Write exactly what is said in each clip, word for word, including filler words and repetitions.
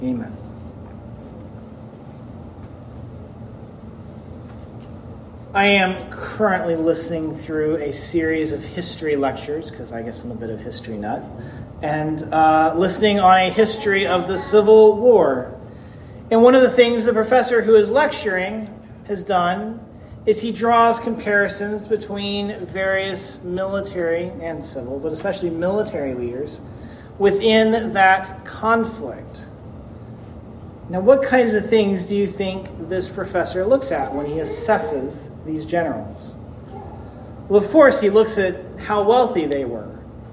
Amen. I am currently listening through a series of history lectures, because I guess I'm a bit of a history nut, and uh, listening on a history of the Civil War. And one of the things the professor who is lecturing has done is he draws comparisons between various military and civil, but especially military leaders, within that conflict. Now, what kinds of things do you think this professor looks at when he assesses these generals? Well, of course, he looks at how wealthy they were.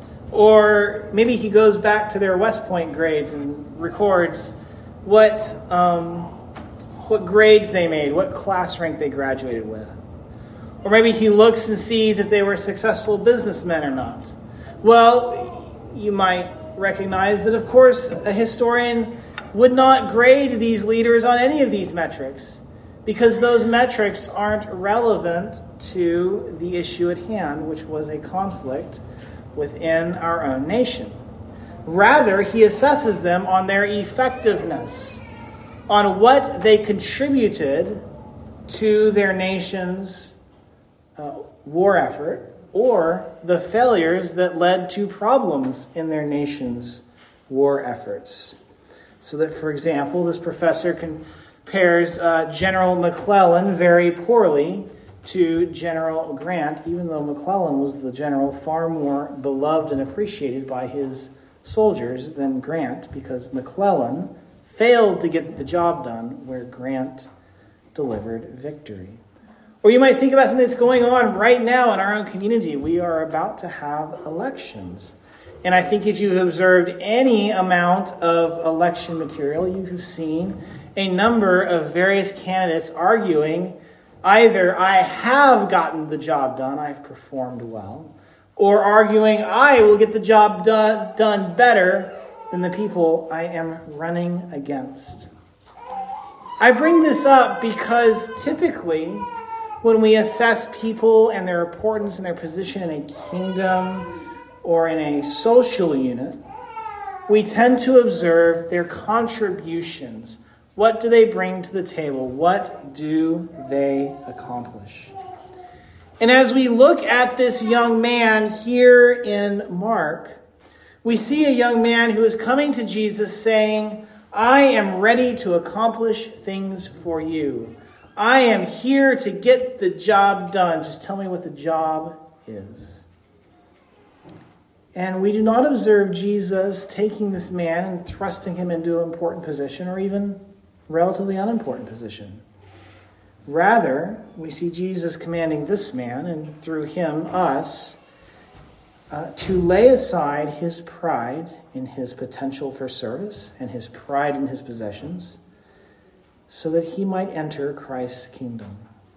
Or maybe he goes back to their West Point grades and records what, um, what grades they made, what class rank they graduated with. Or maybe he looks and sees if they were successful businessmen or not. Well, you might recognize that, of course, a historian would not grade these leaders on any of these metrics, because those metrics aren't relevant to the issue at hand, which was a conflict within our own nation. Rather, he assesses them on their effectiveness, on what they contributed to their nation's uh, war effort, or the failures that led to problems in their nation's war efforts. So that, for example, this professor compares uh, General McClellan very poorly to General Grant, even though McClellan was the general far more beloved and appreciated by his soldiers than Grant, because McClellan failed to get the job done where Grant delivered victory. Or you might think about something that's going on right now in our own community. We are about to have elections. And I think if you've observed any amount of election material, you've seen a number of various candidates arguing either I have gotten the job done, I've performed well, or arguing I will get the job done, done better than the people I am running against. I bring this up because typically when we assess people and their importance and their position in a kingdom or in a social unit, we tend to observe their contributions. What do they bring to the table? What do they accomplish? And as we look at this young man here in Mark, we see a young man who is coming to Jesus saying, I am ready to accomplish things for you. I am here to get the job done. Just tell me what the job is. And we do not observe Jesus taking this man and thrusting him into an important position or even relatively unimportant position. Rather, we see Jesus commanding this man, and through him, us, uh, to lay aside his pride in his potential for service and his pride in his possessions so that he might enter Christ's kingdom.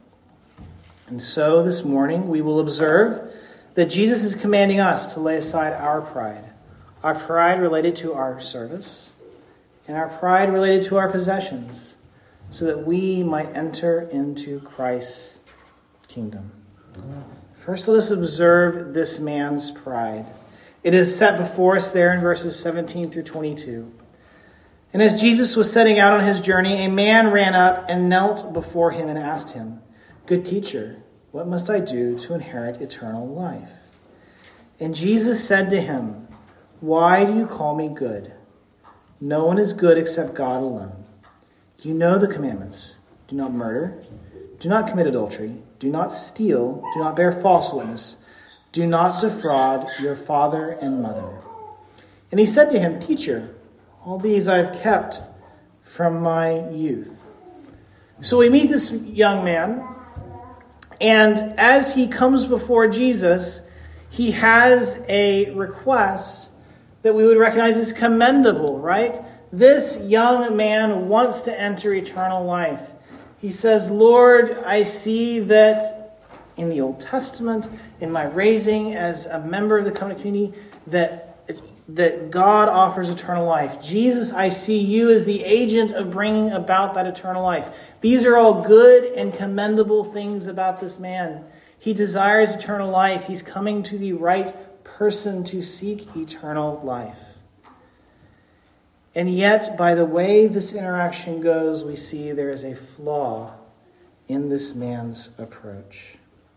And so this morning we will observe that Jesus is commanding us to lay aside our pride. Our pride related to our service and our pride related to our possessions so that we might enter into Christ's kingdom. First, let us observe this man's pride. It is set before us there in verses seventeen through twenty-two. And as Jesus was setting out on his journey, a man ran up and knelt before him and asked him, Good teacher, what must I do to inherit eternal life? And Jesus said to him, Why do you call me good? No one is good except God alone. You know the commandments. Do not murder. Do not commit adultery. Do not steal. Do not bear false witness. Do not defraud your father and mother. And he said to him, Teacher, all these I have kept from my youth. So we meet this young man, and as he comes before Jesus, he has a request that we would recognize as commendable, right? This young man wants to enter eternal life. He says, Lord, I see that in the Old Testament, in my raising as a member of the covenant community, that that God offers eternal life. Jesus, I see you as the agent of bringing about that eternal life. These are all good and commendable things about this man. He desires eternal life. He's coming to the right person to seek eternal life. And yet, by the way this interaction goes, we see there is a flaw in this man's approach.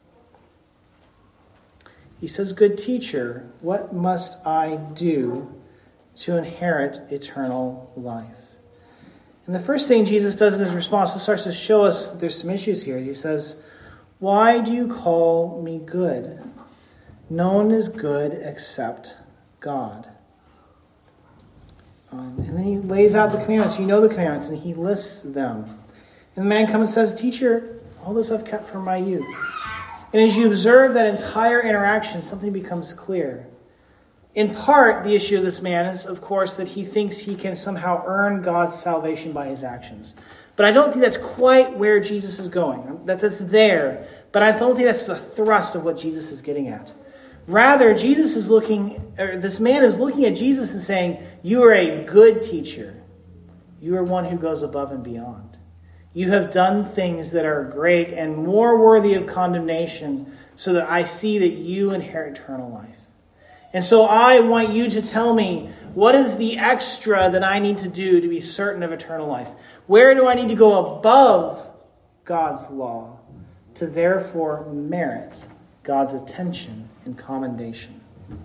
He says, "Good teacher, what must I do to inherit eternal life?" And the first thing Jesus does in his response, he starts to show us that there's some issues here. He says, "Why do you call me good? No one is good except God." Um, and then he lays out the commandments. You know the commandments, and he lists them. And the man comes and says, "Teacher, all this I've kept from my youth." And as you observe that entire interaction, something becomes clear. In part, the issue of this man is, of course, that he thinks he can somehow earn God's salvation by his actions. But I don't think that's quite where Jesus is going. That That's there, but I don't think that's the thrust of what Jesus is getting at. Rather, Jesus is looking, or this man is looking at Jesus and saying, "You are a good teacher. You are one who goes above and beyond. You have done things that are great and more worthy of condemnation so that I see that you inherit eternal life. And so I want you to tell me, what is the extra that I need to do to be certain of eternal life? Where do I need to go above God's law to therefore merit God's attention and commendation?"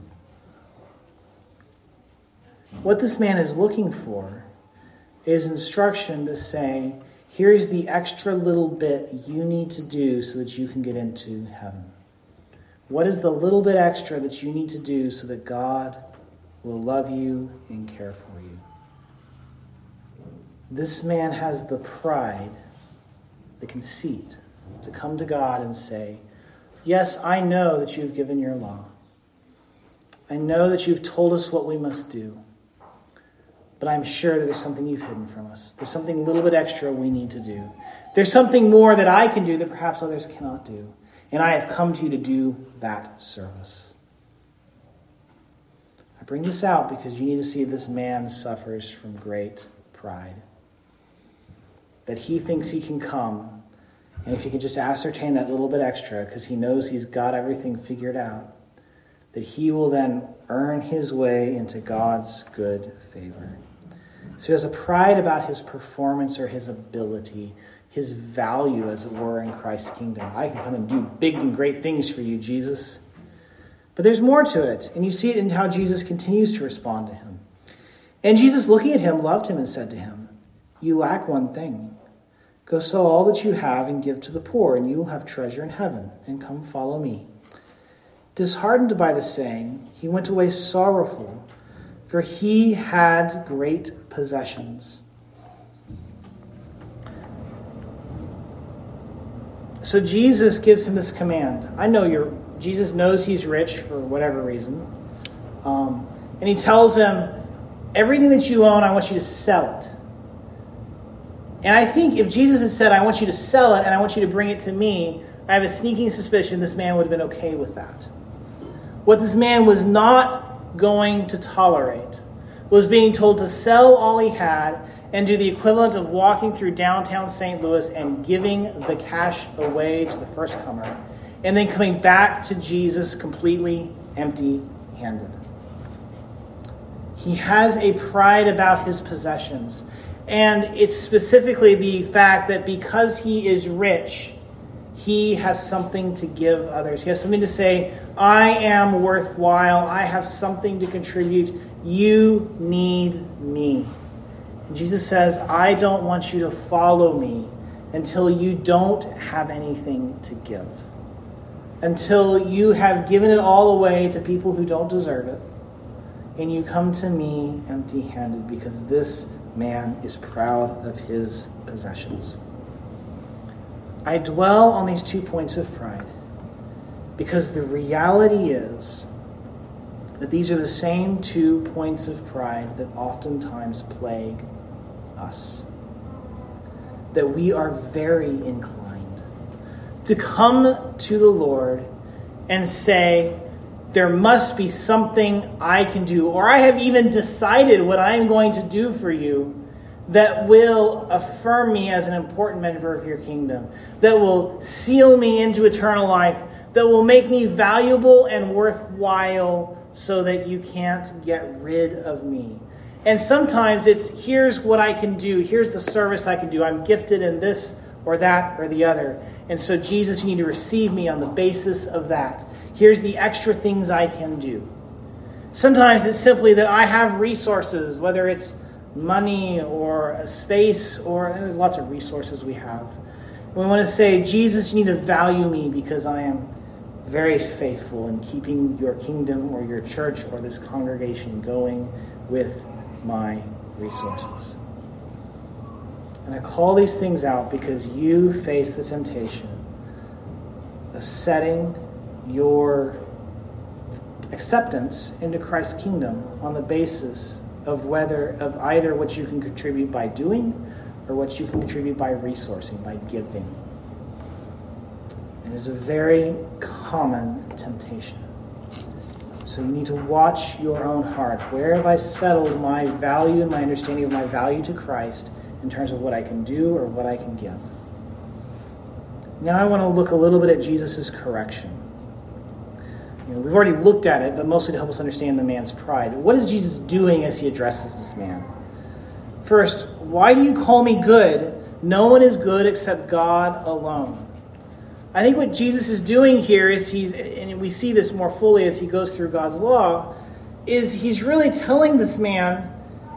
What this man is looking for is instruction to say, here's the extra little bit you need to do so that you can get into heaven. What is the little bit extra that you need to do so that God will love you and care for you? This man has the pride, the conceit, to come to God and say, "Yes, I know that you've given your law. I know that you've told us what we must do. But I'm sure that there's something you've hidden from us. There's something a little bit extra we need to do. There's something more that I can do that perhaps others cannot do. And I have come to you to do that service." I bring this out because you need to see this man suffers from great pride. That he thinks he can come, and if he can just ascertain that little bit extra, because he knows he's got everything figured out, that he will then earn his way into God's good favor. So he has a pride about his performance or his ability, his value, as it were, in Christ's kingdom. I can come and do big and great things for you, Jesus. But there's more to it, and you see it in how Jesus continues to respond to him. And Jesus, looking at him, loved him and said to him, "You lack one thing. Go sell all that you have and give to the poor, and you will have treasure in heaven, and come follow me." Disheartened by the saying, he went away sorrowful, for he had great possessions. So Jesus gives him this command. I know you're, Jesus knows he's rich for whatever reason. Um, and he tells him, everything that you own, I want you to sell it. And I think if Jesus had said, I want you to sell it and I want you to bring it to me, I have a sneaking suspicion this man would have been okay with that. What this man was not going to tolerate was being told to sell all he had and do the equivalent of walking through downtown Saint Louis and giving the cash away to the first comer, and then coming back to Jesus completely empty-handed. He has a pride about his possessions, and it's specifically the fact that because he is rich, he has something to give others. He has something to say, I am worthwhile. I have something to contribute. You need me. And Jesus says, I don't want you to follow me until you don't have anything to give. Until you have given it all away to people who don't deserve it. And you come to me empty-handed, because this man is proud of his possessions. I dwell on these two points of pride because the reality is that these are the same two points of pride that oftentimes plague us. That we are very inclined to come to the Lord and say, there must be something I can do, or I have even decided what I am going to do for you that will affirm me as an important member of your kingdom, that will seal me into eternal life, that will make me valuable and worthwhile so that you can't get rid of me. And sometimes it's, here's what I can do. Here's the service I can do. I'm gifted in this or that or the other. And so, Jesus, you need to receive me on the basis of that. Here's the extra things I can do. Sometimes it's simply that I have resources, whether it's money or a space, or there's lots of resources we have. We want to say, Jesus, you need to value me because I am very faithful in keeping your kingdom or your church or this congregation going with my resources. And I call these things out because you face the temptation of setting your acceptance into Christ's kingdom on the basis of whether of either what you can contribute by doing or what you can contribute by resourcing, by giving. And it's a very common temptation. So you need to watch your own heart. Where have I settled my value and my understanding of my value to Christ in terms of what I can do or what I can give? Now I want to look a little bit at Jesus' correction. You know, we've already looked at it, but mostly to help us understand the man's pride. What is Jesus doing as he addresses this man? First, why do you call me good? No one is good except God alone. I think what Jesus is doing here is he's, and we see this more fully as he goes through God's law, is he's really telling this man,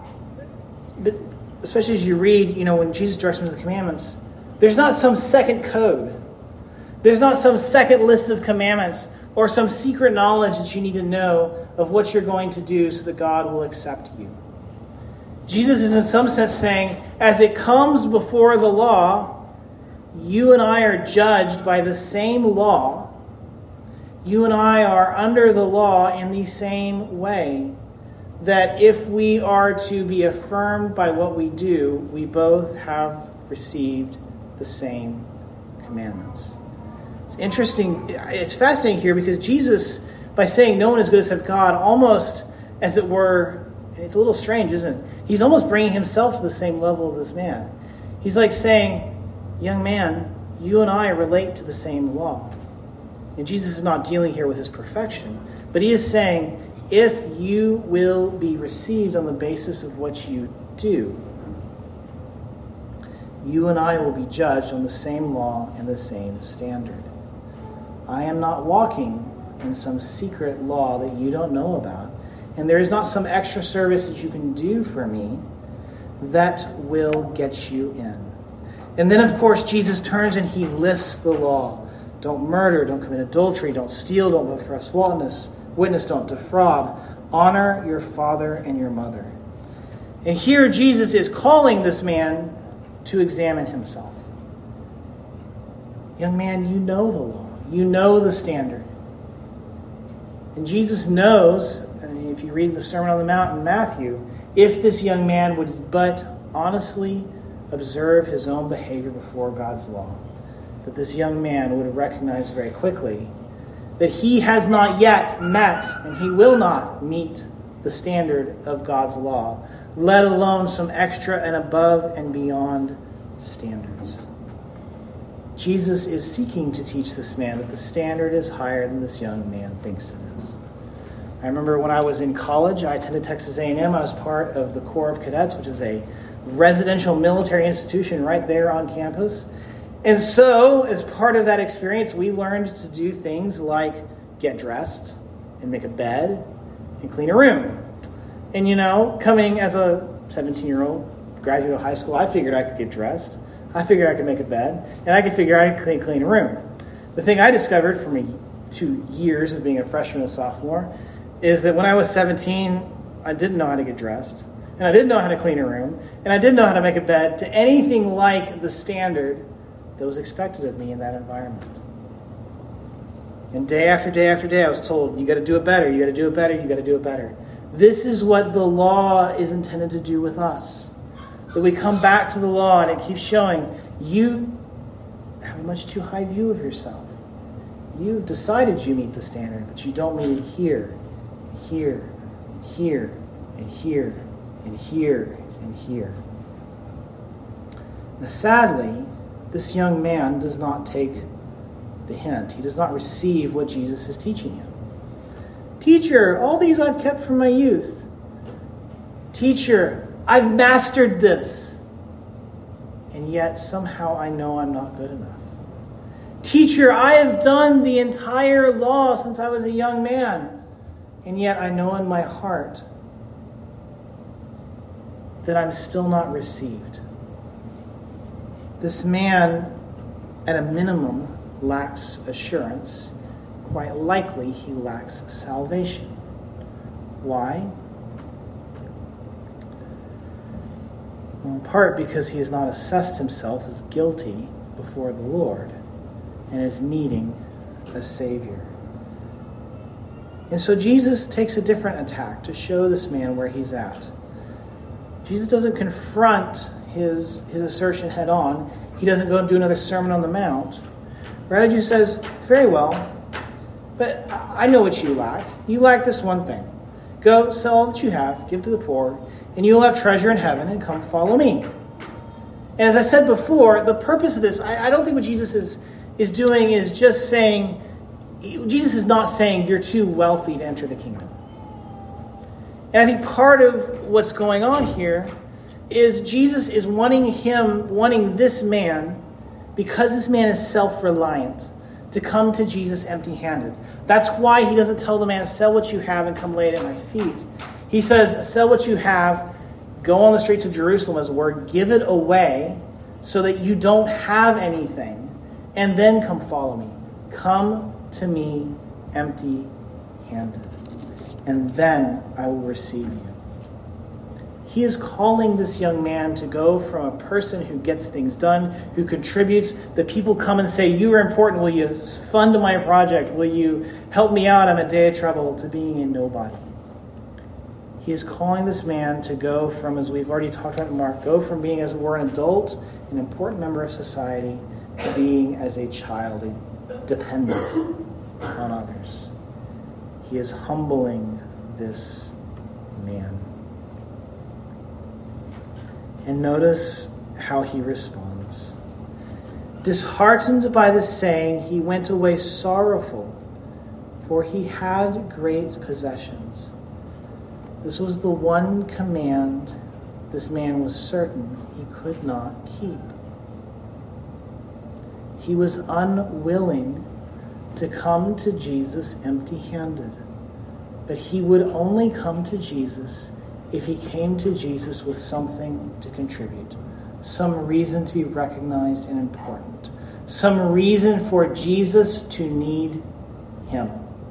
but especially as you read, you know, when Jesus directs him to the commandments, there's not some second code. There's not some second list of commandments or some secret knowledge that you need to know of what you're going to do so that God will accept you. Jesus is in some sense saying, as it comes before the law, you and I are judged by the same law. You and I are under the law in the same way that if we are to be affirmed by what we do, we both have received the same commandments. It's interesting, it's fascinating here because Jesus, by saying no one is good except God, almost, as it were, and it's a little strange, isn't it? He's almost bringing himself to the same level of this man. He's like saying, young man, you and I relate to the same law. And Jesus is not dealing here with his perfection, but he is saying, if you will be received on the basis of what you do, you and I will be judged on the same law and the same standard. I am not walking in some secret law that you don't know about, and there is not some extra service that you can do for me that will get you in. And then, of course, Jesus turns and he lists the law. Don't murder, don't commit adultery, don't steal, don't bear false witness, witness, don't defraud. Honor your father and your mother. And here Jesus is calling this man to examine himself. Young man, you know the law. You know the standard. And Jesus knows, and if you read the Sermon on the Mount in Matthew, if this young man would but honestly observe his own behavior before God's law, that this young man would recognize very quickly that he has not yet met and he will not meet the standard of God's law, let alone some extra and above and beyond standards. Jesus is seeking to teach this man that the standard is higher than this young man thinks it is. I remember when I was in college, I attended Texas A and M. I was part of the Corps of Cadets, which is a residential military institution right there on campus. And so, as part of that experience, we learned to do things like get dressed and make a bed and clean a room. And, you know, coming as a seventeen-year-old graduate of high school, I figured I could get dressed. I figured I could make a bed. And I could figure I could clean, clean a room. The thing I discovered from me two years of being a freshman and sophomore is that when I was seventeen, I didn't know how to get dressed. And I didn't know how to clean a room. And I didn't know how to make a bed to anything like the standard that was expected of me in that environment. And day after day after day, I was told, you got to do it better, you got to do it better, you got to do it better. This is what the law is intended to do with us. That we come back to the law and it keeps showing you have a much too high view of yourself. You've decided you meet the standard, but you don't meet it here, here, here, and here, and here, and here. Now, sadly, this young man does not take the hint. He does not receive what Jesus is teaching him. Teacher, all these I've kept from my youth. Teacher, I've mastered this. And yet somehow I know I'm not good enough. Teacher, I have done the entire law since I was a young man. And yet I know in my heart that I'm still not received. This man, at a minimum, lacks assurance. Quite likely he lacks salvation. Why? Well, in part because he has not assessed himself as guilty before the Lord and is needing a Savior. And so Jesus takes a different attack to show this man where he's at. Jesus doesn't confront his, his assertion head on. He doesn't go and do another Sermon on the Mount. Rather, Jesus says, very well, but I know what you lack. You lack this one thing. Go, sell all that you have, give to the poor, and you will have treasure in heaven, and come follow me. And as I said before, the purpose of this, I, I don't think what Jesus is, is doing is just saying, Jesus is not saying you're too wealthy to enter the kingdom. And I think part of what's going on here is Jesus is wanting him, wanting this man, because this man is self-reliant, to come to Jesus empty-handed. That's why he doesn't tell the man, sell what you have and come lay it at my feet. He says, sell what you have, go on the streets of Jerusalem, as it were, give it away so that you don't have anything, and then come follow me. Come to me empty-handed, and then I will receive you. He is calling this young man to go from a person who gets things done, who contributes, that people come and say, you are important, will you fund my project, will you help me out, I'm in a day of trouble, to being a nobody. He is calling this man to go from, as we've already talked about in Mark, go from being, as it were, an adult, an important member of society, to being as a child, a dependent on others. He is humbling this man. And notice how he responds. Disheartened by the saying, he went away sorrowful, for he had great possessions. This was the one command this man was certain he could not keep. He was unwilling to come to Jesus empty-handed, but he would only come to Jesus if he came to Jesus with something to contribute, some reason to be recognized and important, some reason for Jesus to need him.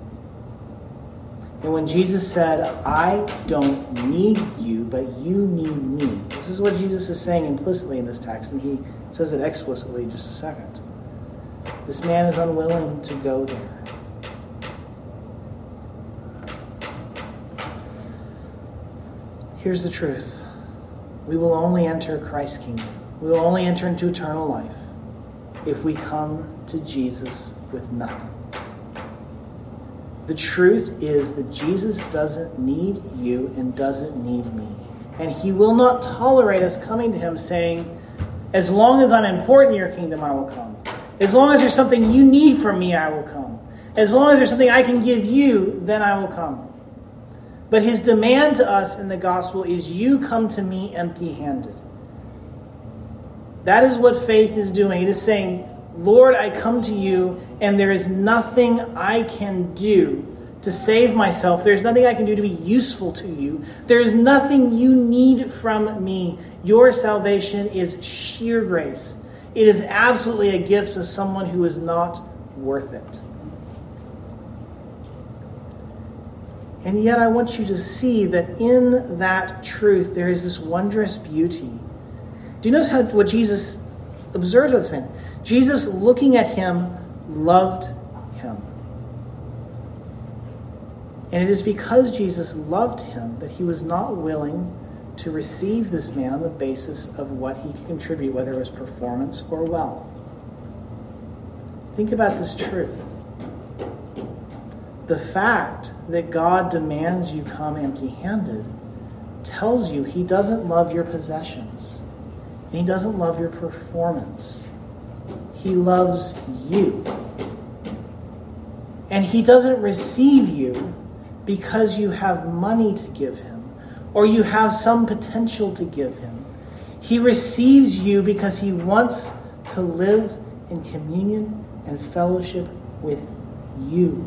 And when Jesus said, I don't need you, but you need me, this is what Jesus is saying implicitly in this text, and he says it explicitly in just a second. This man is unwilling to go there. Here's the truth. We will only enter Christ's kingdom. We will only enter into eternal life if we come to Jesus with nothing. The truth is that Jesus doesn't need you and doesn't need me. And he will not tolerate us coming to him saying, as long as I'm important in your kingdom, I will come. As long as there's something you need from me, I will come. As long as there's something I can give you, then I will come. But his demand to us in the gospel is, you come to me empty-handed. That is what faith is doing. It is saying, Lord, I come to you, and there is nothing I can do to save myself. There's nothing I can do to be useful to you. There is nothing you need from me. Your salvation is sheer grace. It is absolutely a gift to someone who is not worth it. And yet I want you to see that in that truth there is this wondrous beauty. Do you notice how what Jesus observes with this man? Jesus, looking at him, loved him. And it is because Jesus loved him that he was not willing to receive this man on the basis of what he could contribute, whether it was performance or wealth. Think about this truth. The fact that God demands you come empty-handed tells you he doesn't love your possessions. And he doesn't love your performance. He loves you. And he doesn't receive you because you have money to give him, or you have some potential to give him. He receives you because he wants to live in communion and fellowship with you.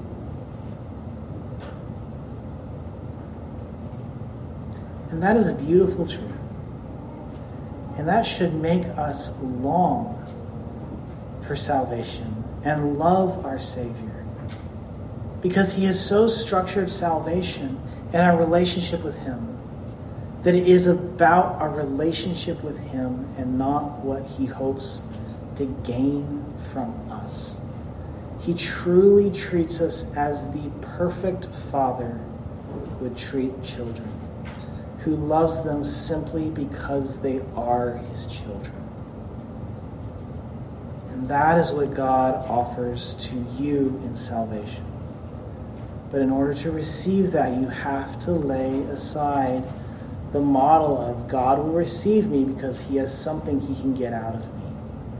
And that is a beautiful truth. And that should make us long for salvation and love our Savior, because he has so structured salvation and our relationship with him that it is about our relationship with him and not what he hopes to gain from us. He truly treats us as the perfect father would treat children, who loves them simply because they are his children. And that is what God offers to you in salvation. But in order to receive that, you have to lay aside the model of God will receive me because he has something he can get out of me.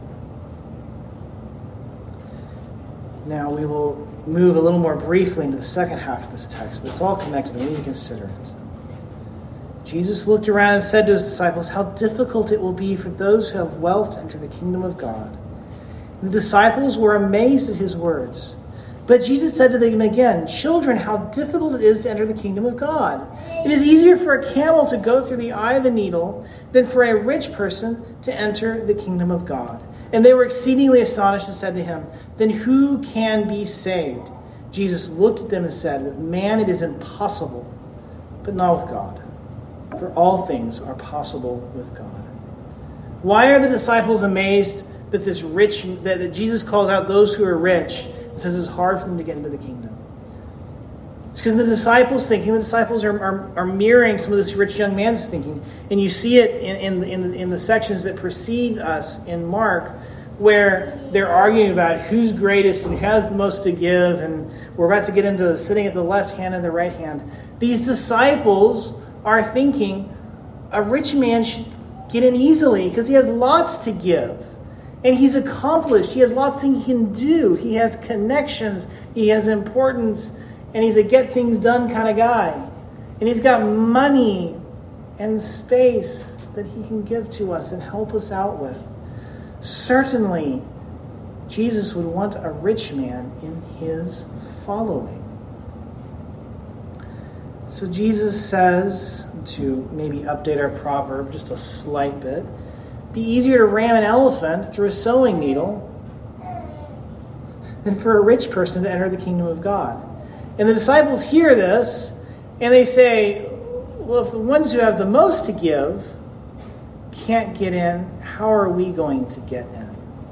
Now we will move a little more briefly into the second half of this text, but it's all connected and we need to consider it. Jesus looked around and said to his disciples, "How difficult it will be for those who have wealth to enter the kingdom of God." The disciples were amazed at his words. But Jesus said to them again, "Children, how difficult it is to enter the kingdom of God. It is easier for a camel to go through the eye of a needle than for a rich person to enter the kingdom of God." And they were exceedingly astonished and said to him, "Then who can be saved?" Jesus looked at them and said, "With man it is impossible, but not with God. For all things are possible with God." Why are the disciples amazed that this rich, that, that Jesus calls out those who are rich and says it's hard for them to get into the kingdom? It's because the disciples' thinking, the disciples are, are, are mirroring some of this rich young man's thinking. And you see it in, in, in, the, in the sections that precede us in Mark, where they're arguing about who's greatest and who has the most to give. And we're about to get into sitting at the left hand and the right hand. These disciples are thinking a rich man should get in easily because he has lots to give. And he's accomplished. He has lots of things he can do. He has connections. He has importance. And he's a get things done kind of guy. And he's got money and space that he can give to us and help us out with. Certainly, Jesus would want a rich man in his following. So Jesus says, to maybe update our proverb just a slight bit, be easier to ram an elephant through a sewing needle than for a rich person to enter the kingdom of God. And the disciples hear this, and they say, well, if the ones who have the most to give can't get in, how are we going to get in?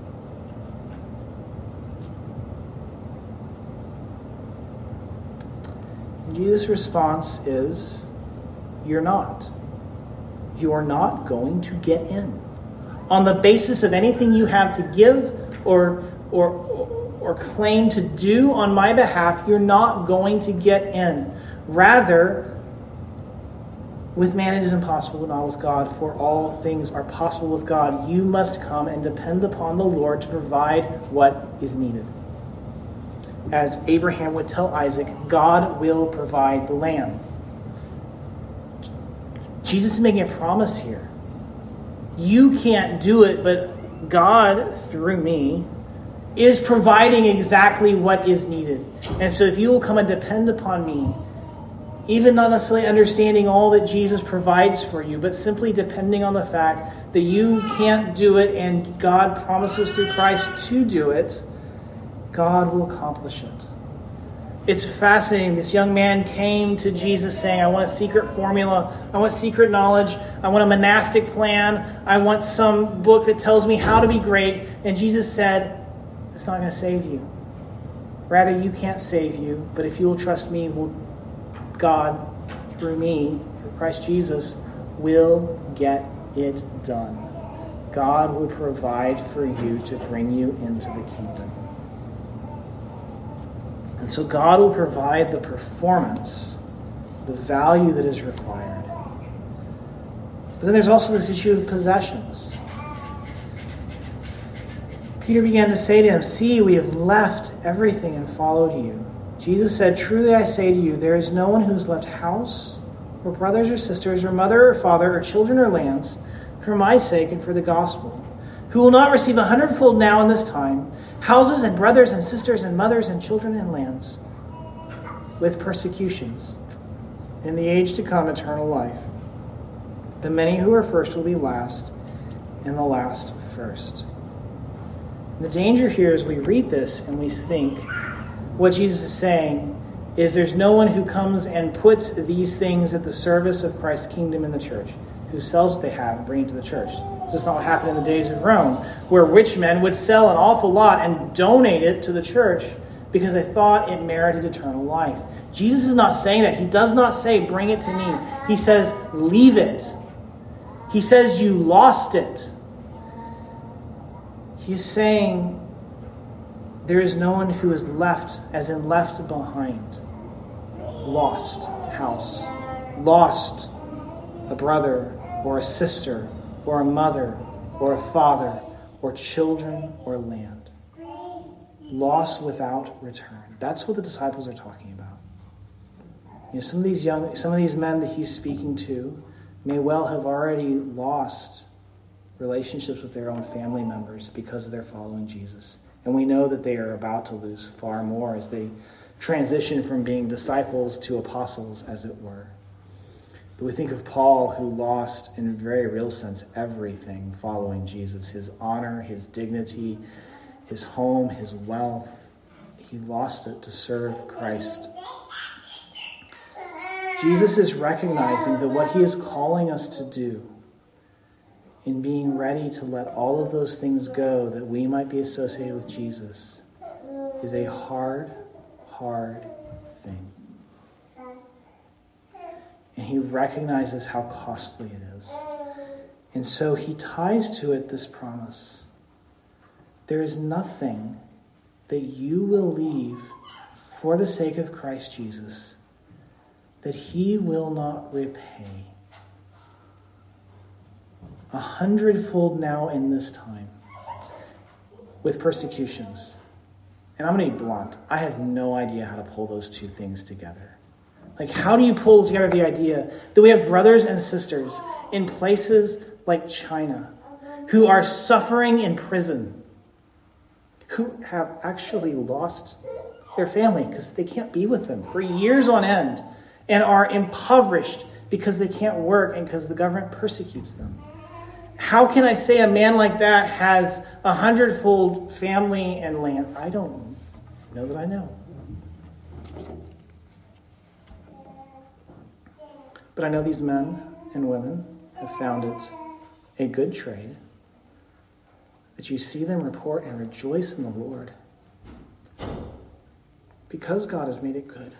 And Jesus' response is, you're not. You're not going to get in. On the basis of anything you have to give or, or, or claim to do on my behalf, you're not going to get in. Rather, with man it is impossible, but not with God, for all things are possible with God. You must come and depend upon the Lord to provide what is needed. As Abraham would tell Isaac, God will provide the lamb. Jesus is making a promise here. You can't do it, but God, through me, is providing exactly what is needed. And so if you will come and depend upon me, even not necessarily understanding all that Jesus provides for you, but simply depending on the fact that you can't do it and God promises through Christ to do it, God will accomplish it. It's fascinating. This young man came to Jesus saying, I want a secret formula. I want secret knowledge. I want a monastic plan. I want some book that tells me how to be great. And Jesus said, it's not going to save you. Rather, you can't save you. But if you will trust me, will God, through me, through Christ Jesus, will get it done. God will provide for you to bring you into the kingdom. And so God will provide the performance, the value that is required. But then there's also this issue of possessions. Peter began to say to him, see, we have left everything and followed you. Jesus said, truly I say to you, there is no one who has left house, or brothers or sisters, or mother or father, or children or lands, for my sake and for the gospel, who will not receive a hundredfold now in this time, houses and brothers and sisters and mothers and children and lands, with persecutions, in the age to come eternal life. The many who are first will be last, and the last first. And the danger here is we read this and we think what Jesus is saying is there's no one who comes and puts these things at the service of Christ's kingdom in the church, who sells what they have and bring it to the church. This is not what happened in the days of Rome, where rich men would sell an awful lot and donate it to the church because they thought it merited eternal life. Jesus is not saying that. He does not say, bring it to me. He says, leave it. He says, you lost it. He's saying there is no one who is left, as in left behind. Lost house. Lost a brother or a sister or a mother or a father or children or land. Lost without return. That's what the disciples are talking about. You know, some of these young, some of these men that he's speaking to may well have already lost relationships with their own family members because of their following Jesus. And we know that they are about to lose far more as they transition from being disciples to apostles, as it were. But we think of Paul, who lost, in a very real sense, everything following Jesus. His honor, his dignity, his home, his wealth. He lost it to serve Christ. Jesus is recognizing that what he is calling us to do in being ready to let all of those things go that we might be associated with Jesus is a hard, hard thing. And he recognizes how costly it is. And so he ties to it this promise. There is nothing that you will leave for the sake of Christ Jesus that he will not repay. A hundredfold now in this time with persecutions. And I'm going to be blunt. I have no idea how to pull those two things together. Like, how do you pull together the idea that we have brothers and sisters in places like China who are suffering in prison, who have actually lost their family because they can't be with them for years on end, and are impoverished because they can't work and because the government persecutes them? How can I say a man like that has a hundredfold family and land? I don't know that I know. But I know these men and women have found it a good trade that you see them report and rejoice in the Lord because God has made it good.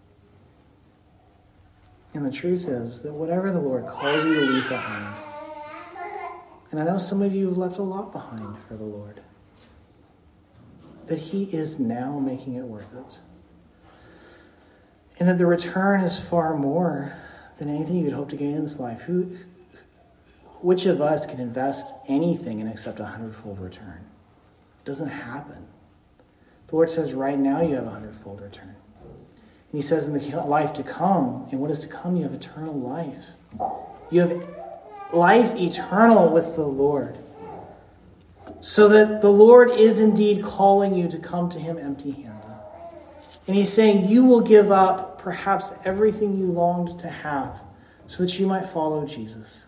And the truth is that whatever the Lord calls you to leave behind, and I know some of you have left a lot behind for the Lord, that he is now making it worth it. And that the return is far more than anything you could hope to gain in this life. Who, which of us can invest anything and accept a hundredfold return? It doesn't happen. The Lord says right now you have a hundredfold return. And he says in the life to come, and what is to come, you have eternal life. You have life eternal with the Lord. So that the Lord is indeed calling you to come to him empty-handed. And he's saying you will give up perhaps everything you longed to have so that you might follow Jesus.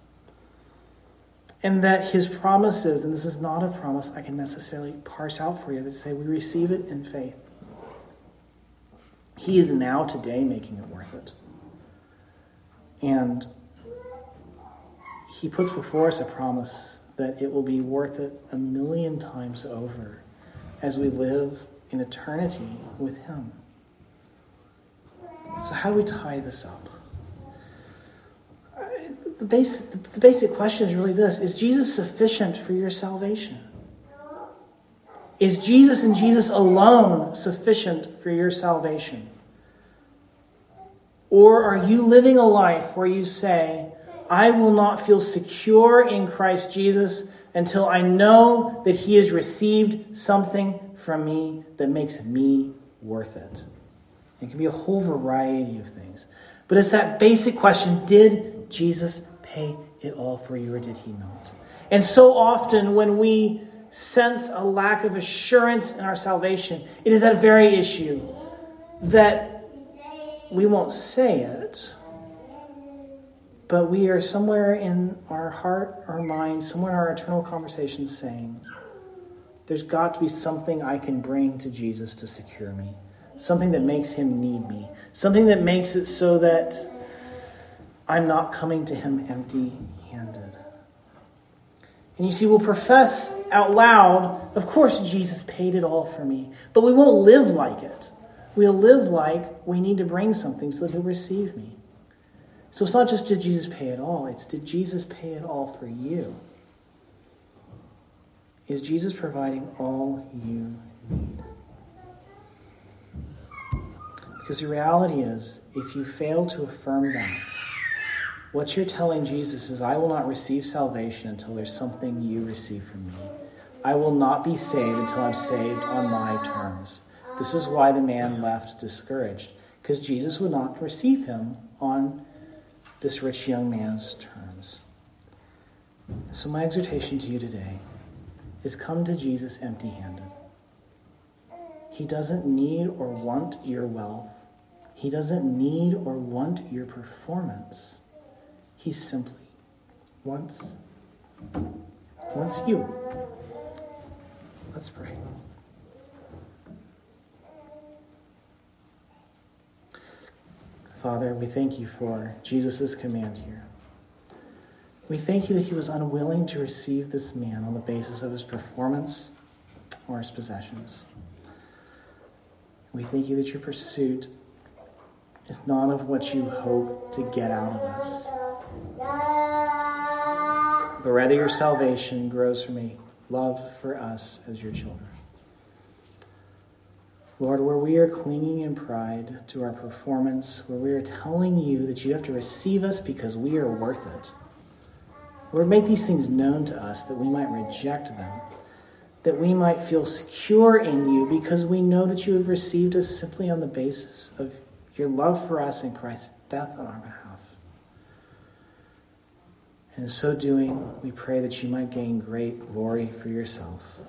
And that his promise is, and this is not a promise I can necessarily parse out for you, to say we receive it in faith. He is now today making it worth it. And he puts before us a promise that it will be worth it a million times over as we live in eternity with him. So how do we tie this up? The, base, the basic question is really this: is Jesus sufficient for your salvation? Is Jesus and Jesus alone sufficient for your salvation? Or are you living a life where you say, I will not feel secure in Christ Jesus until I know that he has received something from me that makes me worth it? It can be a whole variety of things. But But it's that basic question, did Jesus pay it all for you or did he not? And so often when we sense a lack of assurance in our salvation, it is that very issue that we won't say it, but we are somewhere in our heart, our mind, somewhere in our eternal conversation saying, there's got to be something I can bring to Jesus to secure me. Something that makes him need me. Something that makes it so that I'm not coming to him empty-handed. And you see, we'll profess out loud, of course Jesus paid it all for me. But we won't live like it. We'll live like we need to bring something so that he'll receive me. So it's not just did Jesus pay it all, it's did Jesus pay it all for you? Is Jesus providing all you need? Because the reality is, if you fail to affirm that, what you're telling Jesus is, I will not receive salvation until there's something you receive from me. I will not be saved until I'm saved on my terms. This is why the man left discouraged, because Jesus would not receive him on this rich young man's terms. So my exhortation to you today is come to Jesus empty-handed. He doesn't need or want your wealth. He doesn't need or want your performance. He simply wants, wants you. Let's pray. Father, we thank you for Jesus' command here. We thank you that he was unwilling to receive this man on the basis of his performance or his possessions. We thank you that your pursuit is not of what you hope to get out of us, but rather your salvation grows from a love for us as your children. Lord, where we are clinging in pride to our performance, where we are telling you that you have to receive us because we are worth it, Lord, make these things known to us that we might reject them, that we might feel secure in you because we know that you have received us simply on the basis of your love for us and Christ's death on our behalf. And in so doing, we pray that you might gain great glory for yourself.